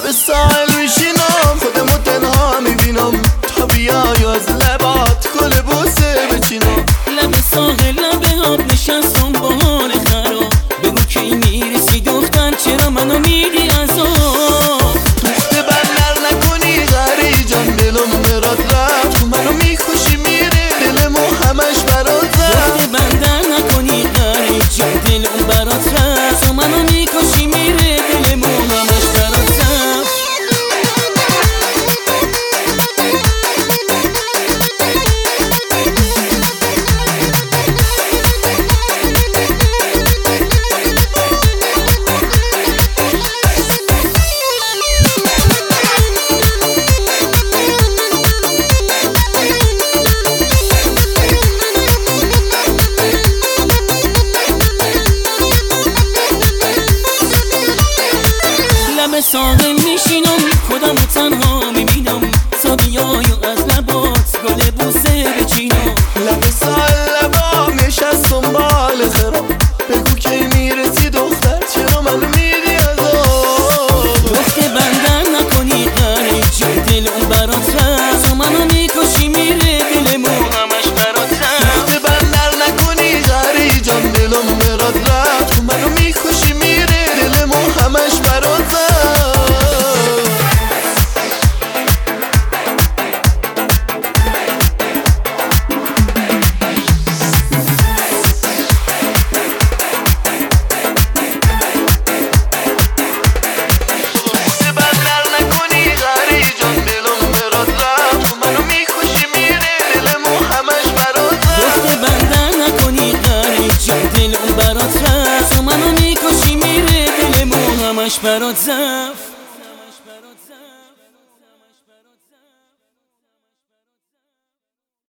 لب ساحل میشینم خودمو تنها میبینم تا بیای و از لبات گل بوسه بچینم. لب ساحل لب آب نشستم با حال خراب، بگو کی میرسی دختر چرا منو میدی عذاب. دوخته بندر نکنی غری جان دلم برات رفت، تو منو میکشی میره دلمو همش برات رفت. دوخته بندر نکنی غری جان دلم برات رفت، تو منو میکشی میره دلمو همش برات رفت. لب ساحل میشینم خودمو تنها میبینم تا بیای و از لبات گل بوسه بچینم. لب ساحل لبا نشستم بال خراب، بگو کی میرسی دختر چرا منو میدی عذاب. دخت بندر نکنی غری جون دلم برات رفت، تو منو میکشی میره دلمو همش برات رفت. دوخته بندر نکنی غری جان دلم برات رفت، تو منو میکشی میره دلمو همش برات رفت. برات رفت، تو منو میکشی میره دلمو همش برات رفت.